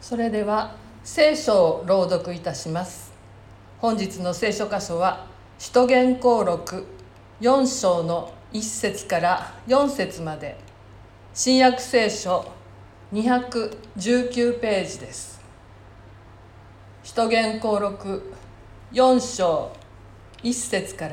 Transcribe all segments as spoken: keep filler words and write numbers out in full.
それでは聖書を朗読いたします。本日の聖書箇所は使徒言行録よん章のいっ節からよん節まで、新約聖書にひゃくじゅうきゅうページです。使徒言行録よん章いっ節から、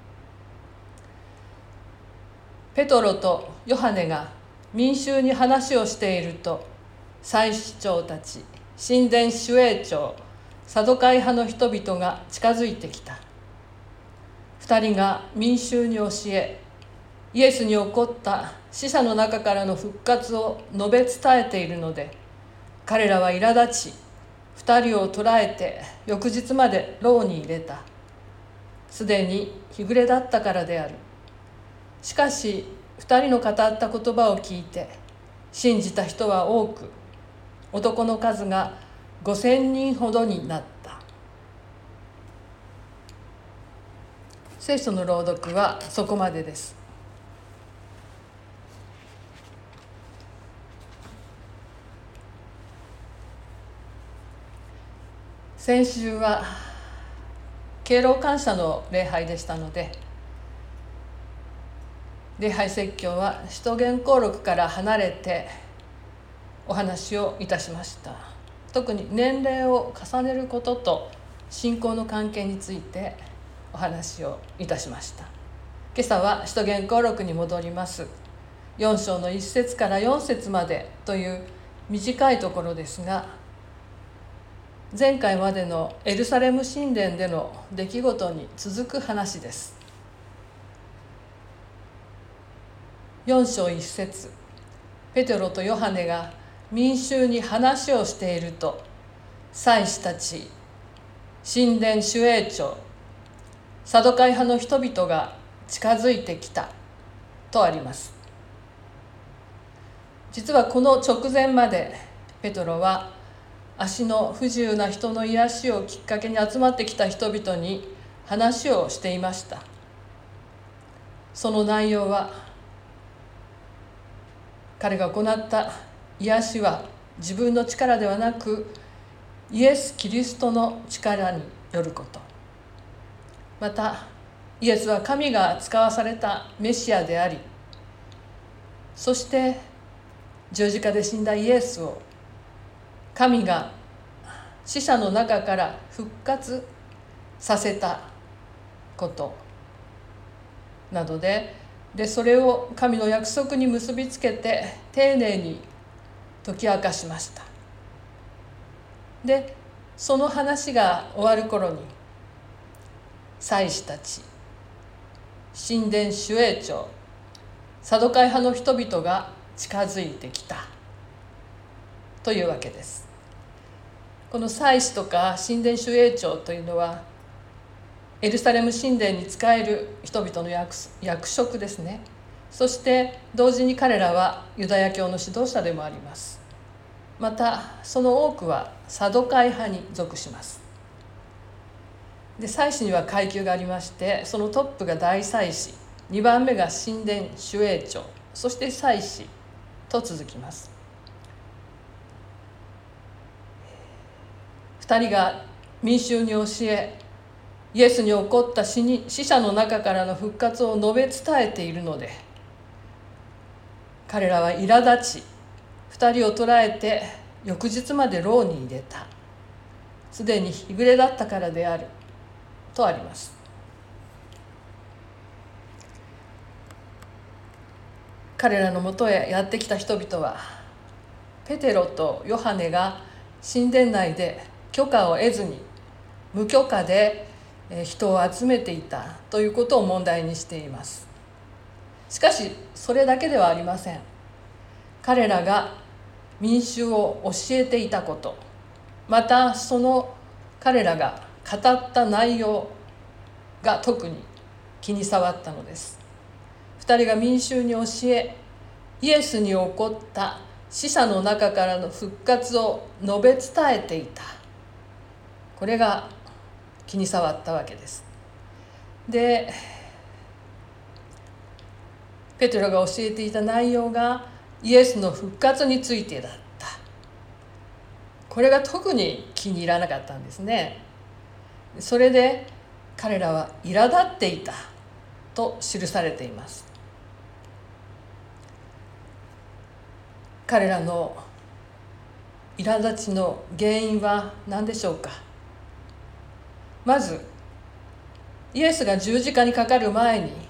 ペトロとヨハネが民衆に話をしていると、祭司長たち、神殿守衛長、サドカイ派の人々が近づいてきた。二人が民衆に教え、イエスに起こった死者の中からの復活を述べ伝えているので、彼らは苛立ち、二人を捕らえて翌日まで牢に入れた。すでに日暮れだったからである。しかし二人の語った言葉を聞いて信じた人は多く、男の数がごせんにんほどになった。聖書の朗読はそこまでです。先週は敬老感謝の礼拝でしたので、礼拝説教は使徒言行録から離れてお話をいたしました。特に年齢を重ねることと信仰の関係についてお話をいたしました。今朝は使徒言行録に戻ります。よん章のいっ節からよん節までという短いところですが、前回までのエルサレム神殿での出来事に続く話です。よん章いっ節、ペテロとヨハネが民衆に話をしていると、祭司たち、神殿守衛長、サドカイ派の人々が近づいてきたとあります。実はこの直前までペトロは足の不自由な人の癒しをきっかけに集まってきた人々に話をしていました。その内容は、彼が行った癒しは自分の力ではなくイエス・キリストの力によること、またイエスは神が使わされたメシアであり、そして十字架で死んだイエスを神が死者の中から復活させたことなどで、でそれを神の約束に結びつけて丁寧に解き明かしました。でその話が終わる頃に、祭司たち、神殿守衛長、サドカイ派の人々が近づいてきたというわけです。この祭司とか神殿守衛長というのは、エルサレム神殿に仕える人々の 役, 役職ですね。そして同時に彼らはユダヤ教の指導者でもあります。またその多くはサドカイ派に属します。で祭司には階級がありまして、そのトップが大祭司、にばんめが神殿守衛長、そして祭司と続きます。二人が民衆に教え、イエスに起こった死に死者の中からの復活を述べ伝えているので、彼らは苛立ち、二人を捕らえて翌日まで牢に入れた。すでに日暮れだったからであるとあります。彼らのもとへやってきた人々は、ペテロとヨハネが神殿内で許可を得ずに無許可で人を集めていたということを問題にしています。しかしそれだけではありません。彼らが民衆を教えていたこと、またその彼らが語った内容が特に気に障ったのです。二人が民衆に教え、イエスに起こった死者の中からの復活を述べ伝えていた。これが気に障ったわけです。で、ペテロが教えていた内容がイエスの復活についてだった。 これが特に気に入らなかったんですね。それで彼らは苛立っていたと記されています。彼らの苛立ちの原因は何でしょうか。まずイエスが十字架にかかる前に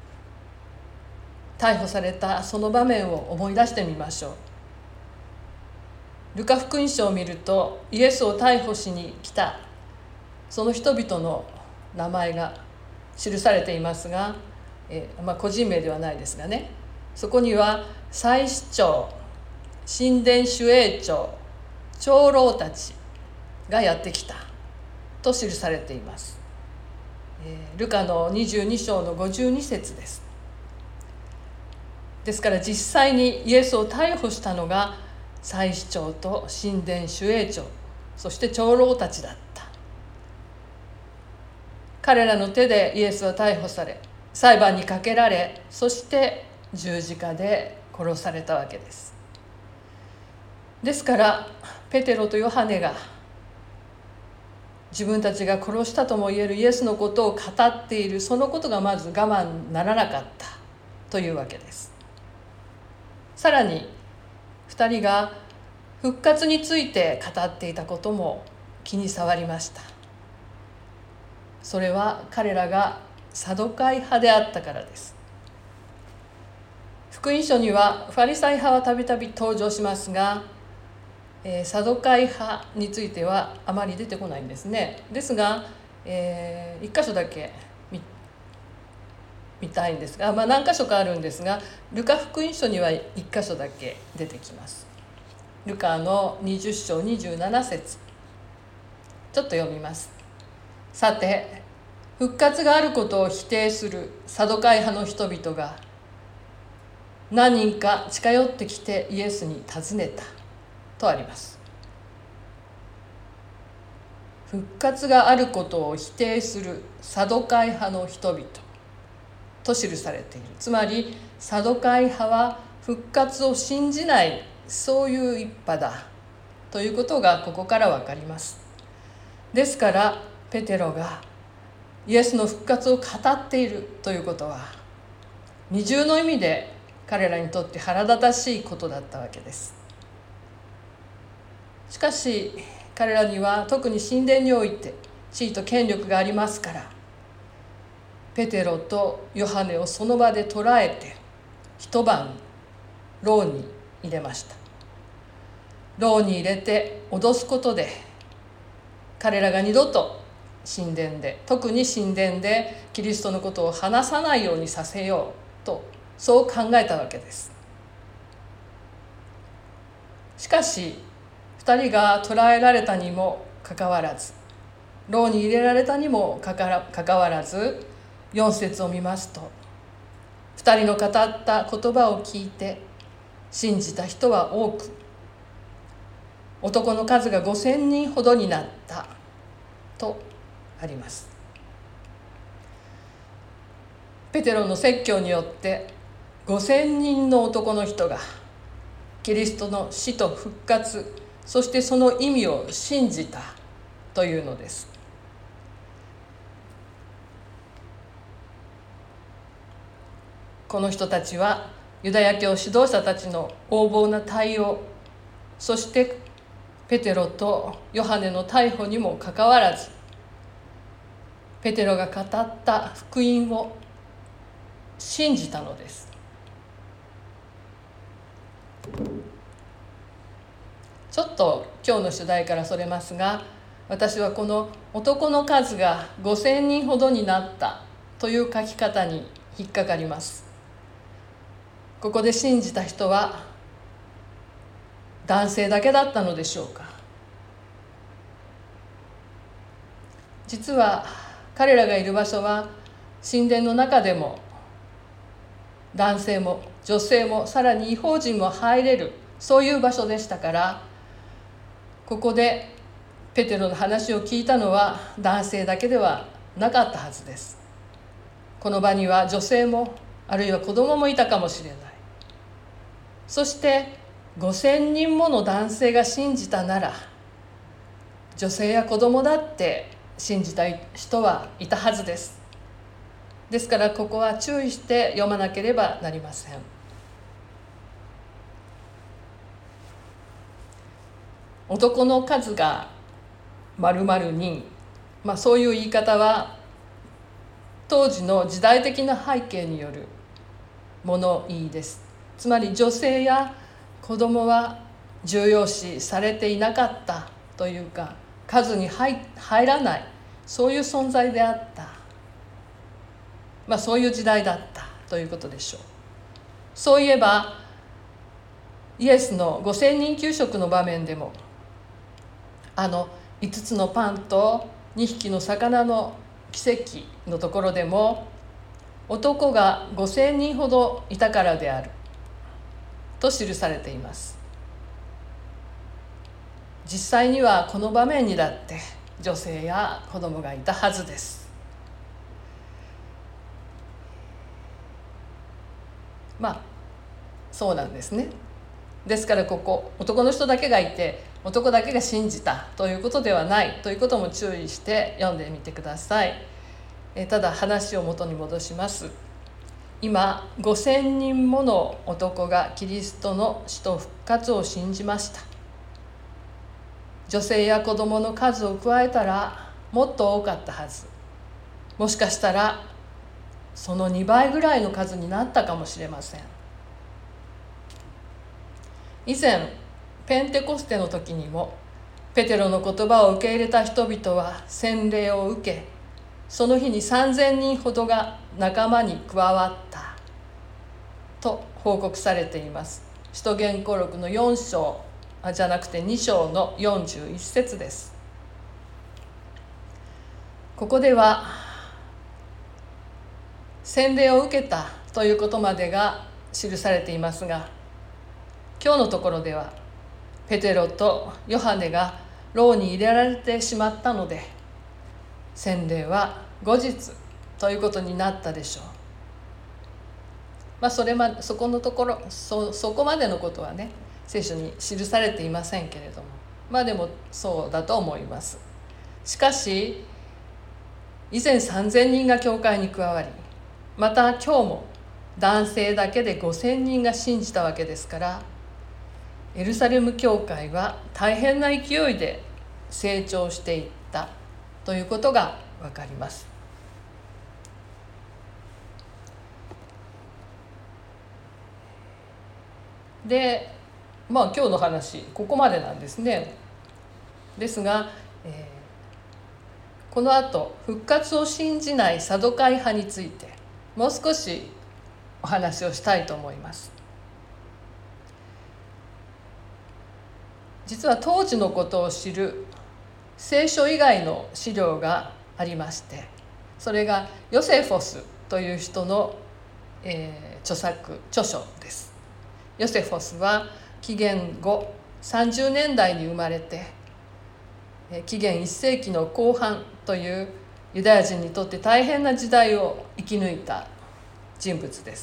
逮捕されたその場面を思い出してみましょう。ルカ福音書を見ると、イエスを逮捕しに来たその人々の名前が記されていますが、えまあ、個人名ではないですがね、そこには祭司長、神殿守衛長、長老たちがやってきたと記されています。ルカのにじゅうに章のごじゅうに節です。ですから実際にイエスを逮捕したのが祭司長と神殿守衛長、そして長老たちだった。彼らの手でイエスは逮捕され、裁判にかけられ、そして十字架で殺されたわけです。ですからペテロとヨハネが自分たちが殺したともいえるイエスのことを語っている、そのことがまず我慢ならなかったというわけです。さらにふたりが復活について語っていたことも気に障りました。それは彼らがサドカイ派であったからです。福音書にはファリサイ派はたびたび登場しますが、えー、サドカイ派についてはあまり出てこないんですね。ですが、えー、一箇所だけ 見, 見たいんですが、まあ、何箇所かあるんですが、ルカ福音書には一箇所だけ出てきます。ルカのにじゅう章にじゅうなな節、ちょっと読みます。さて、復活があることを否定するサドカイ派の人々が何人か近寄ってきてイエスに尋ねたとあります。復活があることを否定するサドカイ派の人々と記されている。つまりサドカイ派は復活を信じない、そういう一派だということがここから分かります。ですからペテロがイエスの復活を語っているということは、二重の意味で彼らにとって腹立たしいことだったわけです。しかし彼らには特に神殿において地位と権力がありますから、ペテロとヨハネをその場で捕らえて一晩牢に入れました。牢に入れて脅すことで、彼らが二度と神殿で、特に神殿でキリストのことを話さないようにさせようと、そう考えたわけです。しかしふたりが捕らえられたにもかかわらず、牢に入れられたにもかかわらず、よん節を見ますと、ふたりの語った言葉を聞いて信じた人は多く、男の数がごせんにんほどになったとあります。ペテロの説教によってごせんにんの男の人がキリストの死と復活、そしてその意味を信じたというのです。この人たちはユダヤ教指導者たちの横暴な対応、そしてペテロとヨハネの逮捕にもかかわらず、ペテロが語った福音を信じたのです。ちょっと今日の主題からそれますが、私はこの男の数がごせんにんほどになったという書き方に引っかかります。ここで信じた人は男性だけだったのでしょうか。実は彼らがいる場所は神殿の中でも男性も女性もさらに異邦人も入れる、そういう場所でしたから、ここでペテロの話を聞いたのは男性だけではなかったはずです。この場には女性もあるいは子供もいたかもしれない。そしてごせんにんもの男性が信じたなら、 女性や子供だって信じた人はいたはずです。ですからここは注意して読まなければなりません。男の数が〇〇人、まあ、そういう言い方は当時の時代的な背景による物言いです。つまり女性や子供は重要視されていなかったというか、数に 入, 入らない、そういう存在であった、まあ、そういう時代だったということでしょう。そういえばイエスのごせんにん給食の場面でも、あのいつつのパンとにひきの魚の奇跡のところでも、男がごせんにんほどいたからであると記されています。実際にはこの場面にだって女性や子供がいたはずです。まあそうなんですね。ですからここ男の人だけがいて男だけが信じたということではないということも注意して読んでみてください。えただ話を元に戻します。今ごせんにんもの男がキリストの死と復活を信じました。女性や子供の数を加えたらもっと多かったはず。もしかしたらそのにばいぐらいの数になったかもしれません。以前ペンテコステの時にもペテロの言葉を受け入れた人々は洗礼を受け、その日にさんぜんにんほどが仲間に加わったと報告されています。使徒言行録のよん章じゃなくてに章のよんじゅういち節です。ここでは洗礼を受けたということまでが記されていますが、今日のところではペテロとヨハネが牢に入れられてしまったので、洗礼は後日ということになったでしょう。まあそれまそこのところ そ, そこまでのことはね聖書に記されていませんけれども、まあでもそうだと思います。しかし以前さんぜんにんが教会に加わり、また今日も男性だけでごせんにんが信じたわけですから、エルサレム教会は大変な勢いで成長していったということがわかります。で、まあ今日の話ここまでなんですね。ですが、えー、この後復活を信じないサドカイ派についてもう少しお話をしたいと思います。実は当時のことを知る聖書以外の資料がありまして、それがヨセフォスという人の、えー、著作著書です。ヨセフォスは紀元後さんじゅうねんだいに生まれて、紀元いっ世紀の後半というユダヤ人にとって大変な時代を生き抜いた人物です。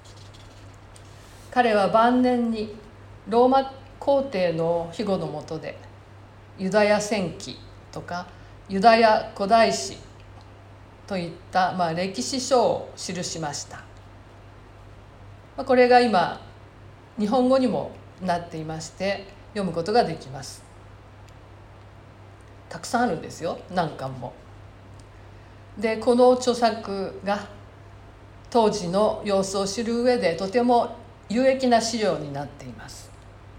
彼は晩年にローマ皇帝の庇護の下でユダヤ戦記とかユダヤ古代史といった、まあ、歴史書を記しました。これが今日本語にもなっていまして読むことができます。たくさんあるんですよ、何巻も。でこの著作が当時の様子を知る上でとても有益な資料になっています。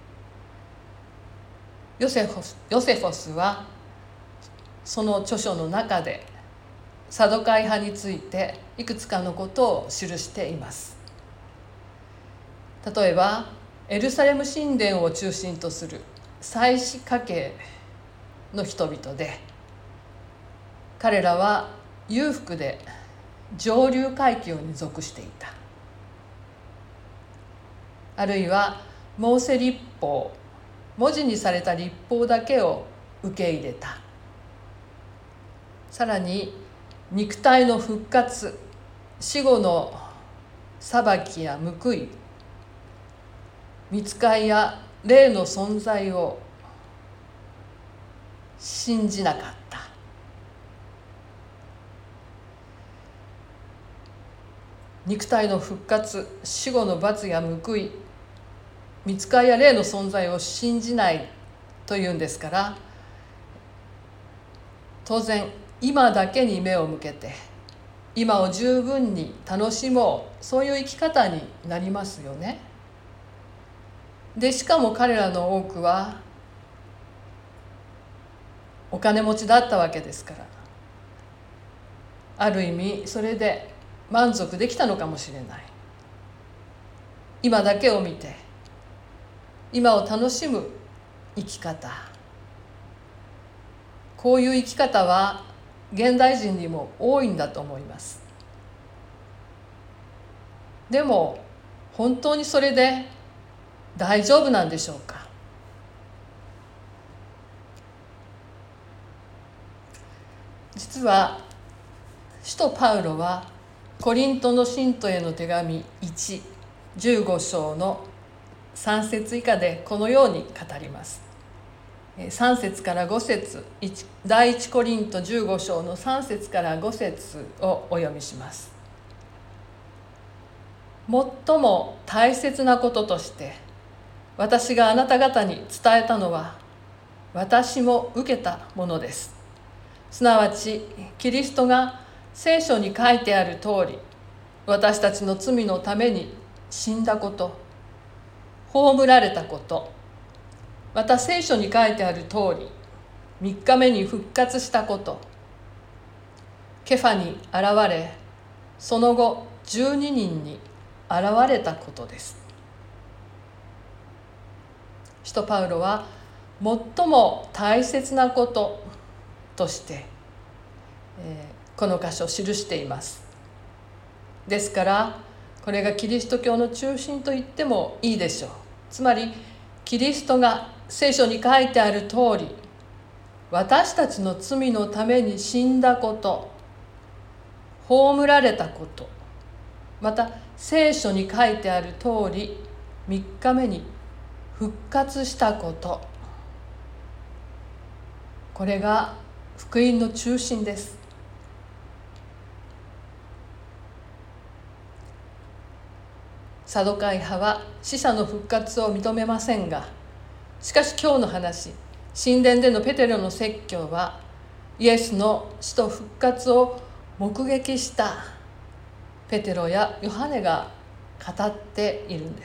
ヨセフォス、ヨセフォスはその著書の中でサドカイ派についていくつかのことを記しています。例えばエルサレム神殿を中心とする祭司家系の人々で、彼らは裕福で上流階級に属していた。あるいはモーセ律法、文字にされた律法だけを受け入れた。さらに肉体の復活、死後の裁きや報い、御使いや霊の存在を信じなかった。肉体の復活、死後の罰や報い、御使いや霊の存在を信じないというんですから、当然今だけに目を向けて今を十分に楽しもう、そういう生き方になりますよね。でしかも彼らの多くはお金持ちだったわけですから、ある意味それで満足できたのかもしれない。今だけを見て今を楽しむ生き方、こういう生き方は現代人にも多いんだと思います。でも本当にそれで大丈夫なんでしょうか。実は使徒パウロはコリントの信徒への手紙いち、じゅうご章のさん節以下でこのように語ります。さん節からご節、第一コリントじゅうご章のさん節からご節をお読みします。最も大切なこととして私があなた方に伝えたのは私も受けたものです。すなわちキリストが聖書に書いてある通り私たちの罪のために死んだこと、葬られたこと、また聖書に書いてある通りみっかめに復活したこと、ケファに現れその後じゅうににんに現れたことです。使徒パウロは最も大切なこととして、えー、この箇所を記しています。ですからこれがキリスト教の中心と言ってもいいでしょう。つまりキリストが聖書に書いてある通り私たちの罪のために死んだこと、葬られたこと、また聖書に書いてある通りみっかめに復活したこと、これが福音の中心です。サドカイ派は死者の復活を認めませんが、しかし今日の話、神殿でのペテロの説教はイエスの死と復活を目撃したペテロやヨハネが語っているんです。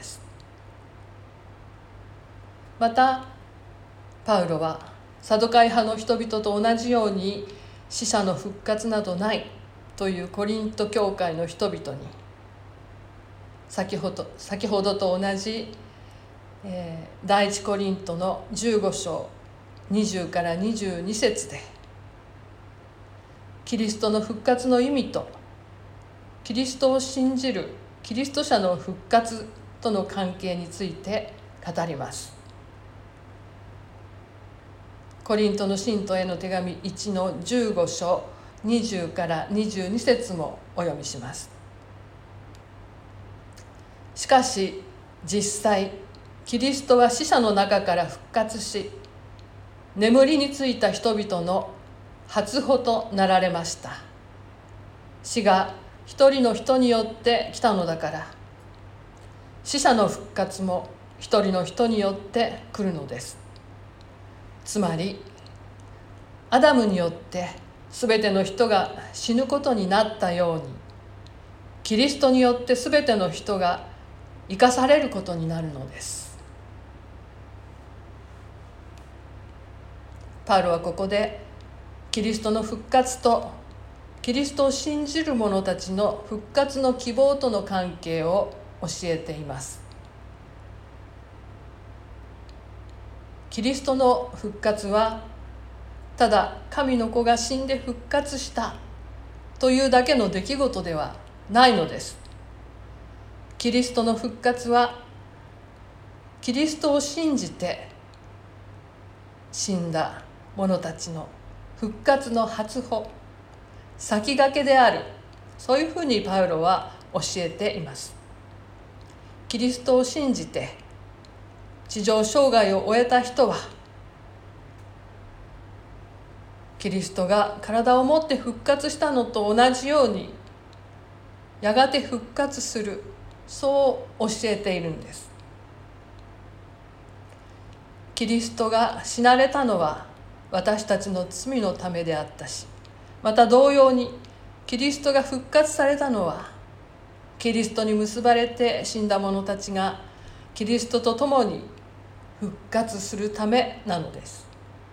またパウロはサドカイ派の人々と同じように死者の復活などないというコリント教会の人々に先ほど、先ほどと同じ、えー、第一コリントのじゅうご章にじゅうからにじゅうに節でキリストの復活の意味とキリストを信じるキリスト者の復活との関係について語ります。コリントの信徒への手紙いちのじゅうご章にじゅうからにじゅうに節もお読みします。しかし実際キリストは死者の中から復活し、眠りについた人々の初歩となられました。死が一人の人によって来たのだから、死者の復活も一人の人によって来るのです。つまりアダムによってすべての人が死ぬことになったように、キリストによってすべての人が生かされることになるのです。パウロはここでキリストの復活とキリストを信じる者たちの復活の希望との関係を教えています。キリストの復活はただ神の子が死んで復活したというだけの出来事ではないのです。キリストの復活はキリストを信じて死んだ者たちの復活の初歩、先駆けである、そういうふうにパウロは教えています。キリストを信じて地上生涯を終えた人はキリストが体を持って復活したのと同じようにやがて復活する、そう教えているんです。キリストが死なれたのは私たちの罪のためであったし、また同様にキリストが復活されたのはキリストに結ばれて死んだ者たちがキリストと共に復活するためなのです。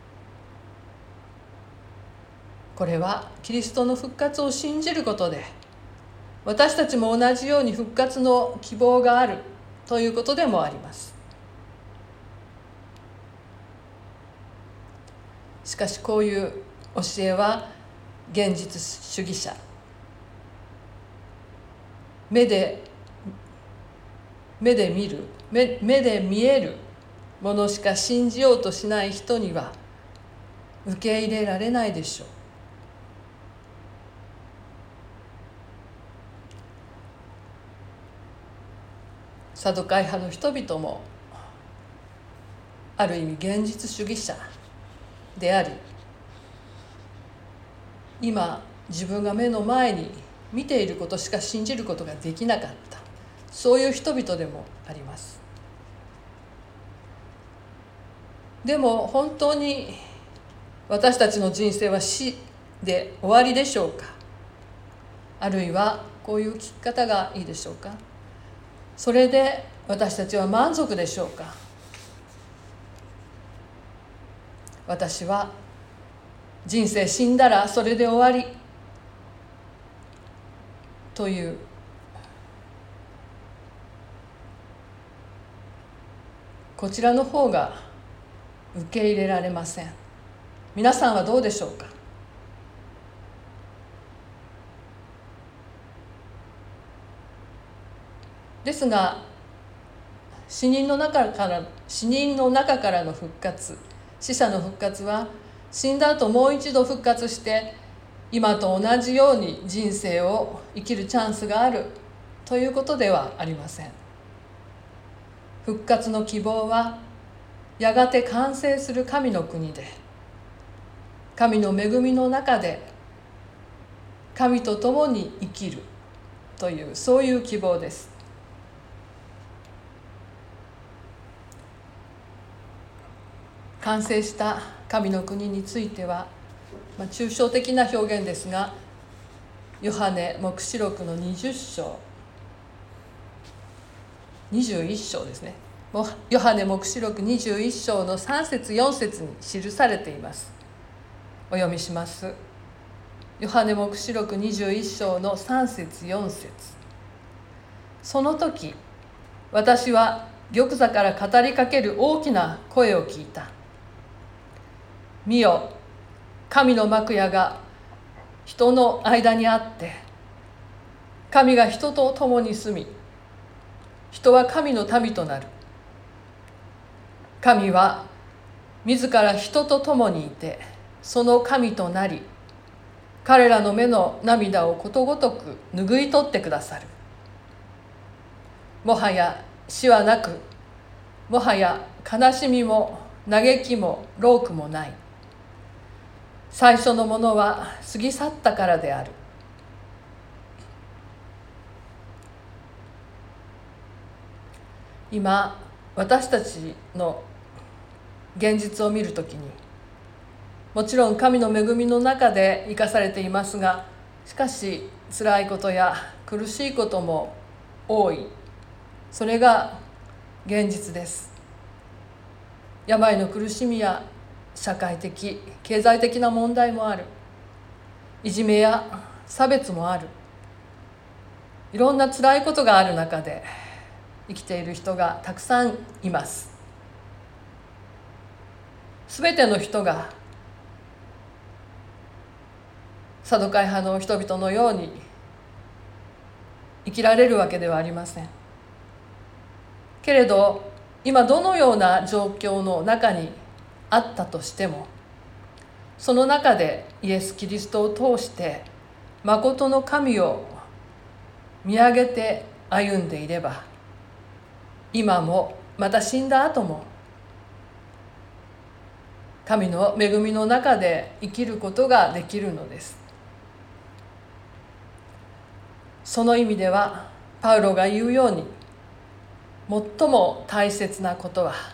これはキリストの復活を信じることで私たちも同じように復活の希望があるということでもあります。しかしこういう教えは現実主義者、目で目で見る 目, 目で見えるものしか信じようとしない人には受け入れられないでしょう。サドカイ派の人々もある意味現実主義者であり、今自分が目の前に見ていることしか信じることができなかった、そういう人々でもあります。でも本当に私たちの人生は死で終わりでしょうか。あるいはこういう聞き方がいいでしょうか。それで私たちは満足でしょうか。私は人生死んだらそれで終わりというこちらの方が受け入れられません。皆さんはどうでしょうか。ですが死人の中から死人の中からの復活、死者の復活は死んだ後もう一度復活して今と同じように人生を生きるチャンスがあるということではありません。復活の希望はやがて完成する神の国で、神の恵みの中で神と共に生きるという、そういう希望です。完成した神の国については、まあ、抽象的な表現ですが、ヨハネ黙示録のにじゅっ章にじゅういっ章ですね。ヨハネ黙示録にじゅういっ章のさん節よん節に記されています。お読みします。ヨハネ黙示録にじゅういっ章のさん節よん節。その時私は玉座から語りかける大きな声を聞いた。見よ、神の幕屋が人の間にあって、神が人と共に住み、人は神の民となる。神は自ら人と共にいて、その神となり、彼らの目の涙をことごとく拭い取ってくださる。もはや死はなく、もはや悲しみも嘆きも労苦もない。最初のものは過ぎ去ったからである。今私たちの現実を見るときに、もちろん神の恵みの中で生かされていますが、しかし辛いことや苦しいことも多い。それが現実です。病の苦しみや社会的経済的な問題もある。いじめや差別もある。いろんな辛いことがある中で生きている人がたくさんいます。すべての人がサドカイ派の人々のように生きられるわけではありません。けれど今どのような状況の中にあったとしても、その中でイエス・キリストを通して誠の神を見上げて歩んでいれば、今もまた死んだ後も神の恵みの中で生きることができるのです。その意味ではパウロが言うように、最も大切なことは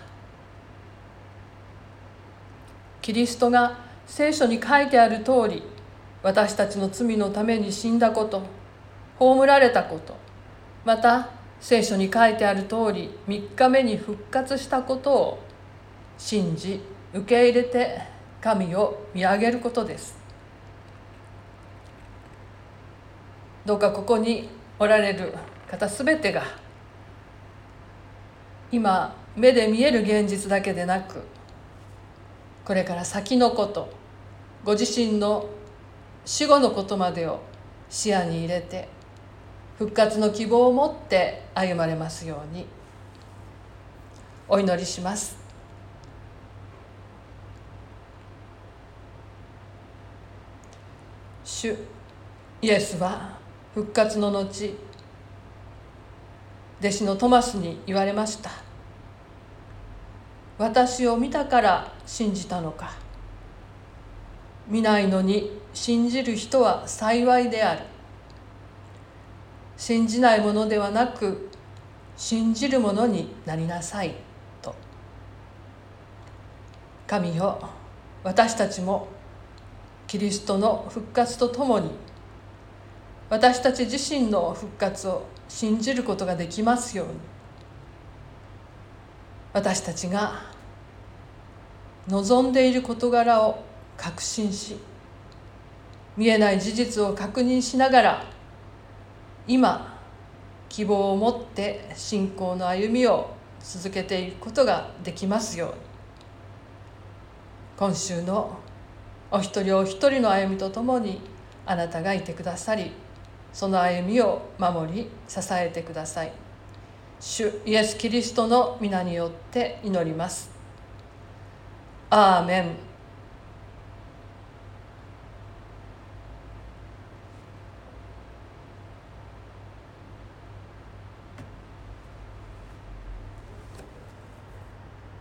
キリストが聖書に書いてある通り、私たちの罪のために死んだこと、葬られたこと、また聖書に書いてある通りみっかめに復活したことを信じ受け入れて神を見上げることです。どうかここにおられる方すべてが、今目で見える現実だけでなく、これから先のこと、ご自身の死後のことまでを視野に入れて、復活の希望を持って歩まれますようにお祈りします。主イエスは復活の後、弟子のトマスに言われました。私を見たから信じたのか。見ないのに信じる人は幸いである。信じないものではなく信じるものになりなさいと。神よ、私たちもキリストの復活とともに私たち自身の復活を信じることができますように、私たちが望んでいる事柄を確信し、見えない事実を確認しながら、今希望を持って信仰の歩みを続けていくことができますように、今週のお一人お一人の歩みとともにあなたがいてくださり、その歩みを守り支えてください。主イエス・キリストの皆によって祈ります。アーメン。